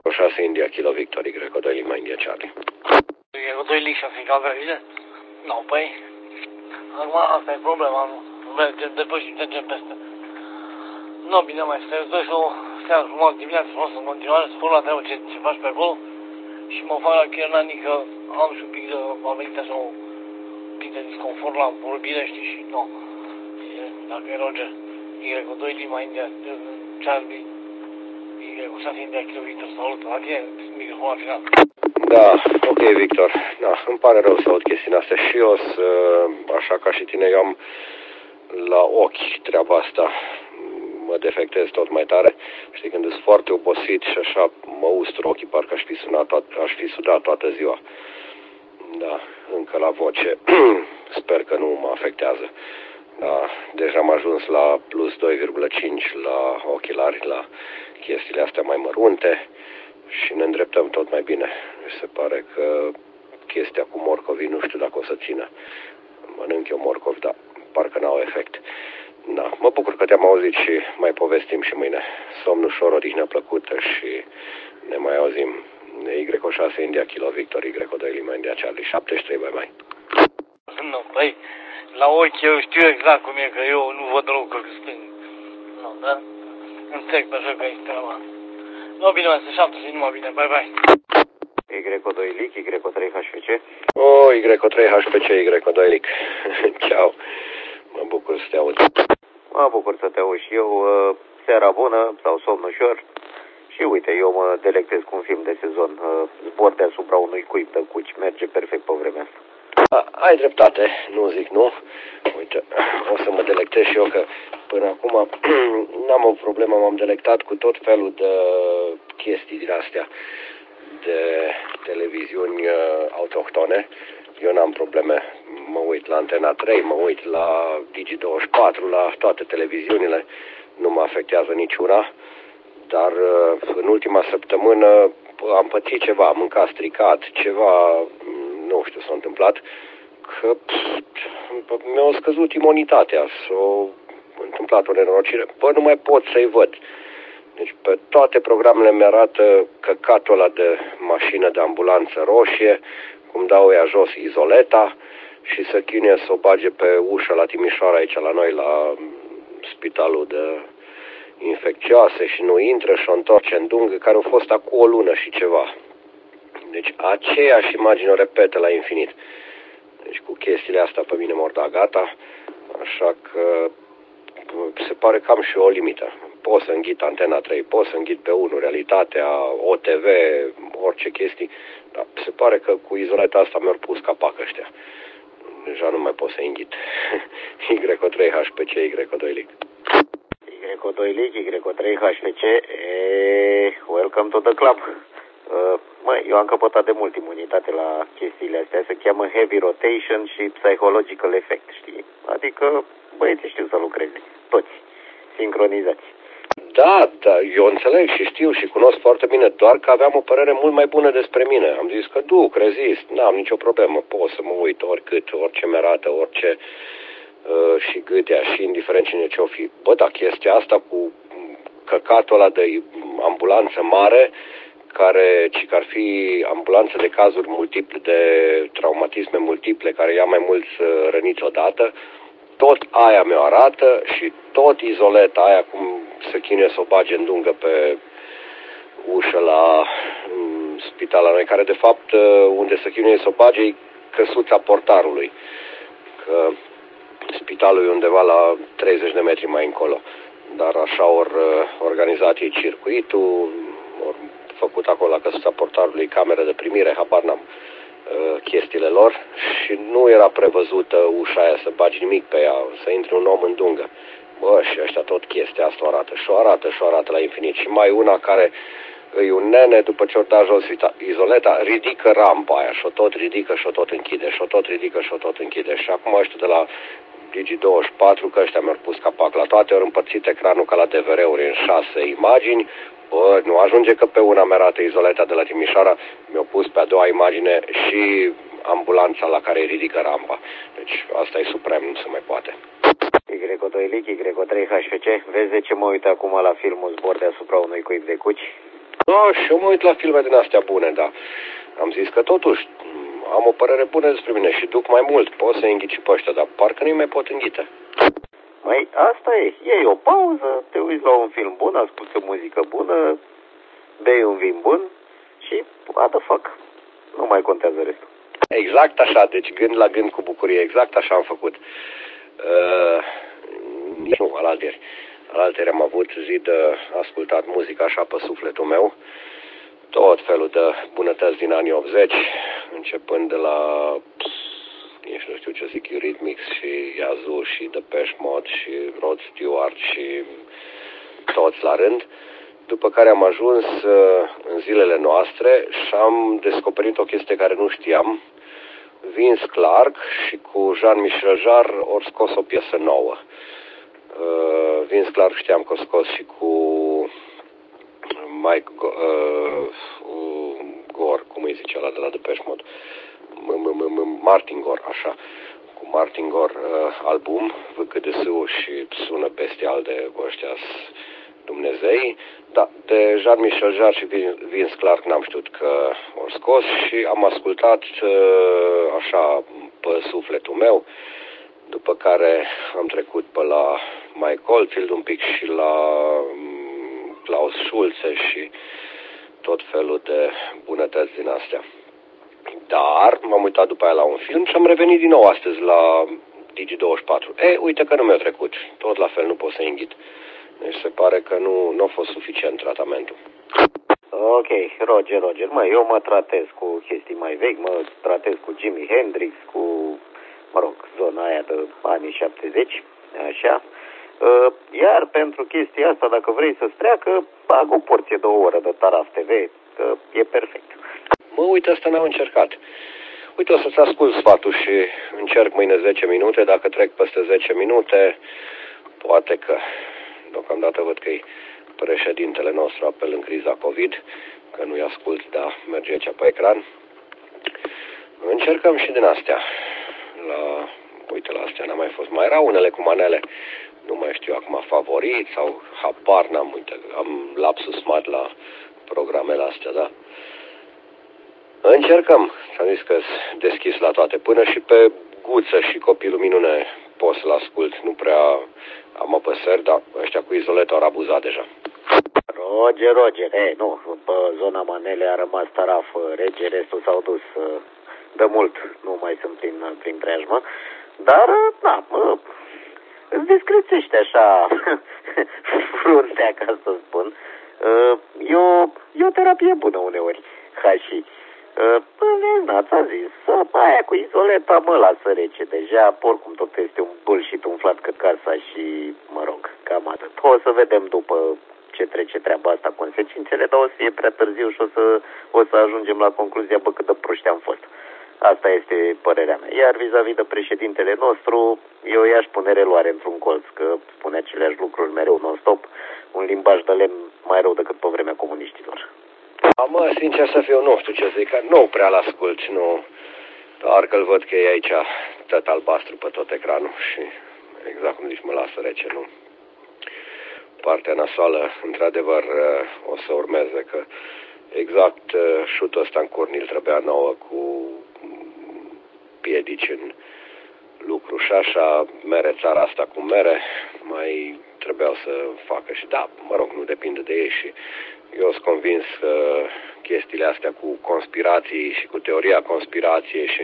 6 India Kilo Victor, Y2 Lima India Charlie. Y2 Lima 6 India Charlie? Nu, păi, acum asta e problema, nu? Mergem depășim, mergem peste. Nu, bine, mai stai, îți dă și o seară frumos, dimineața frumos, în continuare, spun la treabă ce faci pe acolo și mă fac la Chernani că am și un pic de, am venit așa un pic de disconfort la vorbire, știi, și nu. Dacă e Roger, Y2 Lima India Charlie, Y6 India Kilo Victor, salut, la tine, microfonul final. Da, ok, Victor. Da, îmi pare rău să aud chestiile astea și eu, așa ca și tine, eu am la ochi treaba asta. Mă defectez tot mai tare. Știi, când sunt foarte obosit și așa mă ustur ochii, parcă aș fi sudat toată ziua. Da, încă la voce. Sper că nu mă afectează. Da, deja am ajuns la plus 2,5 la ochelari, la chestiile astea mai mărunte și ne îndreptăm tot mai bine. Se pare că chestia cu morcovii nu știu dacă o să țină. Mănânc eu morcov, dar parcă n-au efect. Da, mă bucur că te-am auzit și mai povestim și mâine. Somn ușor, odihnă plăcută și ne mai auzim. Y6 India Kilo Victor, Y2 Lima India Charlie, 73, bye. Nu, băi, la ochi eu știu exact cum e, că eu nu văd lucruri stâng. Nu, da? Înțeleg pe așa că e treaba. Nu, bine, mai sunt 70, numai bine, bye. Y2 Lic, Y3 HFC. Y3 HPC, Y2 Lic. Ciao. Mă bucur să te aud. Mă bucur să te aud și eu. Seara bună sau somn ușor. Și uite, eu mă delectez cu un film de sezon. Zbor deasupra unui cuib de cuci. Merge perfect pe vremea asta. Ai dreptate, nu zic nu. Uite, o să mă delectez și eu, că până acum n-am o problemă. M-am delectat cu tot felul de chestii din astea, de televiziuni autohtone. Eu n-am probleme. Mă uit la Antena 3, mă uit la Digi24, la toate televiziunile. Nu mă afectează niciuna. Dar în ultima săptămână am pățit ceva, am mâncat stricat, ceva, nu știu, s-a întâmplat, că mi-a scăzut imunitatea, s-a întâmplat o nenorocire. Bă, nu mai pot să-i văd. Deci pe toate programele mi-arată căcatul ăla de mașină de ambulanță roșie, cum dau ea jos izoleta și să chinuie să o bage pe ușă la Timișoara, aici la noi, la spitalul de infecțioase, și nu intră și o întoarce în dungă, care a fost acum o lună și ceva. Deci aceeași imagine o repetă la infinit. Deci cu chestiile astea pe mine m-or da gata, așa că se pare că am și o limită. Pot să înghit Antena 3, pot să înghit pe 1, Realitatea, OTV, orice chestii, dar se pare că cu izoleta asta mi-au pus capac ăștia. Deja nu mai pot să înghit. Y3 HPC, Y2 Lic. Y2 Lic, Y3 HFC, welcome to the club. Măi, eu am căpătat de mult imunitate la chestiile astea, se cheamă heavy rotation și psychological effect, știi? Adică băieții știu să lucreze, toți, sincronizați. Da, eu înțeleg și știu și cunosc foarte bine, doar că aveam o părere mult mai bună despre mine. Am zis că duc, rezist, n-am nicio problemă, pot să mă uit oricât, orice mi-arată, orice și gâtea și indiferent cine ce-o fi. Bă, dar chestia asta cu căcatul ăla de ambulanță mare, ci că ar fi ambulanță de cazuri multiple, de traumatisme multiple, care ia mai mulți răniți odată, tot aia mi-o arată și tot izoleta aia cum se chinuie să o bage în dungă pe ușă la spital la noi, care de fapt unde se chinuie să o bage e căsuța portarului, că spitalul e undeva la 30 de metri mai încolo. Dar așa ori organizat ei circuitul, ori făcut acolo la căsuța portarului cameră de primire, habar n-am chestiile lor, și nu era prevăzută ușa aia să bagi nimic pe ea, să intre un om în dungă. Bă, și ăștia tot chestia asta o arată și o arată la infinit. Și mai una care e un nene, după ce o da jos izoleta, ridică rampa aia și o tot ridică și o tot închide, și o tot ridică și o tot închide. Și acum ăștia de la Digi24, că ăștia mi-au pus capac la toate, ori împărțit ecranul ca la DVR-uri în 6 imagini. Bă, nu ajunge că pe una mi-arată izoleta de la Timișoara, mi-au pus pe a doua imagine și ambulanța la care ridică rampa. Deci asta e suprem, nu se mai poate. Y2 Lic, Y3 HFC, vezi de ce mă uit acum la filmul Zbor deasupra unui cuib de cuci? Da, și eu mă uit la filme din astea bune, dar am zis că totuși am o părere bună despre mine și duc mai mult. Pot să înghiți și pe ăștia, dar parcă nu-i mai pot înghite. Măi, asta e. Iei o pauză, te uiți la un film bun, asculti o muzică bună, bei un vin bun și what the fuck. Nu mai contează restul. Exact așa, deci gând la gând cu bucurie, exact așa am făcut. Nu, alaltieri. Alaltieri am avut zi de ascultat muzică așa pe sufletul meu. Tot felul de bunătăți din anii 80, începând de la, nici nu știu ce zic, Eurythmics și Yazoo și Depeche Mode și Rod Stewart și toți la rând. După care am ajuns în zilele noastre și am descoperit o chestie care nu știam. Vince Clarke și cu Jean-Michel Jarre ori scos o piesă nouă. Vince Clarke știam că o scos și cu Mike Gore, cum îi zice ăla de la Depeche Mode, Martin Gore, așa, cu Martin Gore album, VKDS-ul și sună bestial de ăștia Dumnezei, da, de Jean-Michel Jarre și Vince Clarke n-am știut că o scos și am ascultat așa pe sufletul meu, după care am trecut pe la Mike Oldfield un pic și la Klaus Schulze și tot felul de bunătăți din astea. Dar m-am uitat după aia la un film și am revenit din nou astăzi la Digi24. Uite că nu mi-a trecut. Tot la fel nu pot să înghit. Deci se pare că nu a fost suficient tratamentul. Ok, Roger. Mă, eu mă tratez cu chestii mai vechi, mă tratez cu Jimi Hendrix, cu, zona aia de anii 70, așa. Iar pentru chestia asta, dacă vrei să-ți treacă, bag o porție de o oră de Taraf TV, că e perfect. Mă, uite, asta n-am încercat. Uite, o să-ți ascult sfatul și încerc mâine 10 minute. Dacă trec peste 10 minute, poate că deocamdată văd că-i președintele nostru apel în criza COVID, că nu-i ascult, dar merge aici pe ecran. Încercăm și din astea. Uite, la astea n-am mai fost. Mai erau unele cu manele. Nu mai știu acum favorit sau habar n-am, uite, am lapsus mari la programele astea, da? Încercăm, s-am zis că deschis la toate, până și pe Guță și Copilul Minune pot să-l ascult, nu prea am apăsări, dar ăștia cu izoletul au abuzat deja. Roger, nu, pe zona manele a rămas Taraf rege, restul s-au dus de mult, nu mai sunt prin preajmă, dar, da, îți descrețește așa fruntea, ca să spun. E o terapie bună uneori, ca și... ți-am zis, aia cu izoleta mă lasă rece deja, oricum tot este un bullshit umflat cât casa și, cam atât. O să vedem după ce trece treaba asta consecințele, dar o să fie prea târziu și o să ajungem la concluzia, cât de proști am fost. Asta este părerea mea. Iar vis-a-vis de președintele nostru, eu i-aș pune reluare într-un colț, că spune aceleași lucruri mereu non-stop, un limbaj de lemn mai rău decât pe vremea comuniștilor. Mă, sincer să fiu, nu știu ce zic, că nu prea l-ascult, nu. Doar că-l văd că e aici tot albastru pe tot ecranul și exact cum zici, mă lasă rece, nu. Partea nasoală, într-adevăr, o să urmeze, că exact șutul ăsta în Cornil trebuia nouă cu piedici în lucru și așa mere țara asta cu mere, mai trebuiau să facă și da, nu depinde de ei și eu sunt convins că chestiile astea cu conspirații și cu teoria conspirației și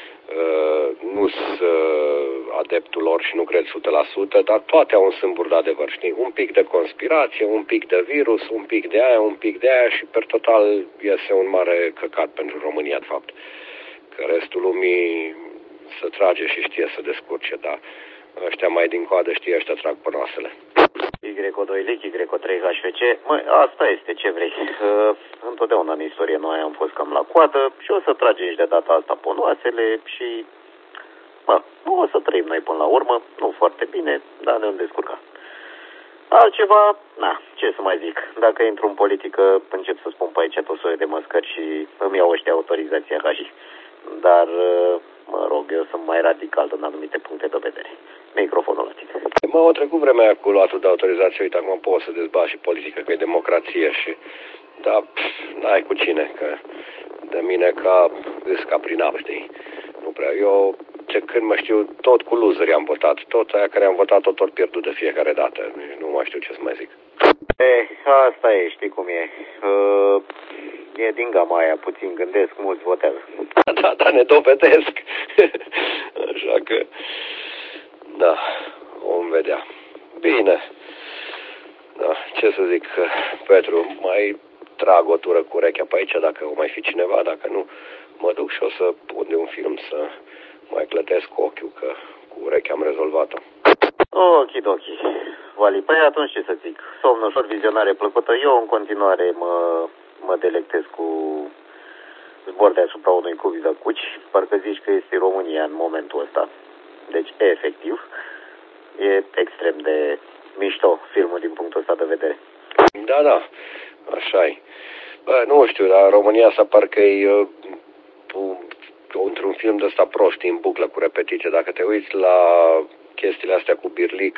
nu sunt adeptul lor și nu cred 100%, dar toate au un sâmbur de adevăr, știi? Un pic de conspirație, un pic de virus, un pic de aia, un pic de aia și per total iese un mare căcat pentru România, de fapt. Că restul lumii se trage și știe să descurce, dar ăștia mai din coadă știe, ăștia trag pănoasele. Y2 Lic, Y3 HFC, asta este, ce vrei. Întotdeauna în istorie noi am fost cam la coadă și o să tragem și de data asta ponoasele și o să trăim noi până la urmă, nu foarte bine, dar ne-am descurcat. Altceva, ce să mai zic, dacă intru în politică, încep să spun pe aici tot soiul de măscări și îmi iau ăștia autorizația ca și. Dar, eu sunt mai radical în anumite puncte de vedere. Microfonul la tine. A trecut vremea cu luatul de autorizație, uite, acum pot să dezbat și politică, că e democrație și dar n-ai cu cine, că de mine ca prin apă, știi? Nu prea. Eu, de când mă știu, tot cu loseri am votat. Tot aia care am votat, tot pierdut de fiecare dată. Nu mai știu ce să mai zic. Asta e, știi cum e. E din gama aia, puțin gândesc, mulți votează. Da, ne dovedesc. Așa că, da, vom vedea. Bine. Da, ce să zic, Petru, mai trag o tură cu urechea pe aici, dacă o mai fi cineva, dacă nu, mă duc și o să pun de un film să mai clătesc ochiul, că cu urechea am rezolvat-o. Okidoki. Vali, păi atunci ce să zic, somn ușor, vizionare plăcută. Eu în continuare mă delectez cu zbor deasupra unui cubi de cuci. Parcă zici că este România în momentul ăsta. Deci, efectiv, e extrem de mișto filmul din punctul ăsta de vedere. Da, așa-i. Bă, nu știu, dar România asta parcă e într-un film de ăsta prost, în buclă, cu repetiție. Dacă te uiți la chestiile astea cu birlic,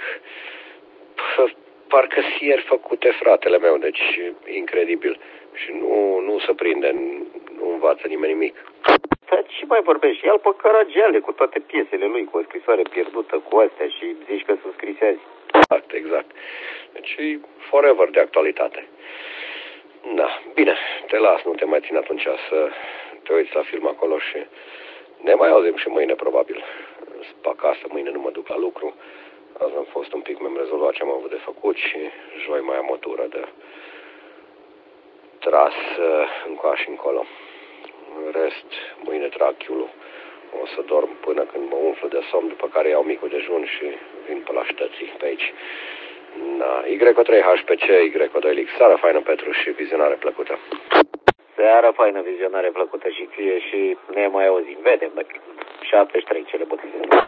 parcă sieri făcute, fratele meu, deci incredibil. Și nu se prinde, nu învață nimeni nimic. Dar ce mai vorbești? Ia-l pe Caragiale cu toate piesele lui, cu o scrisoare pierdută, cu astea și zici că sunt scrise azi. Exact. Deci e forever de actualitate. Da, bine, te las, nu te mai țin atunci să te uiți la film acolo și ne mai auzim și mâine, probabil. Sunt pe acasă, mâine nu mă duc la lucru. Azi am fost un pic, mi-am rezolvat ce am avut de făcut și joi mai am o tură de tras încoace și încolo. În rest, mâine trag chiulul. O să dorm până când mă umflu de somn, după care iau micul dejun și vin pe la ștății pe aici. Da, Y3HPC, Y2Lix. Seara faină, Petru, și vizionare plăcută. Seara faină, vizionare plăcută și ție și ne mai auzim. Vedem, 73, cele bune.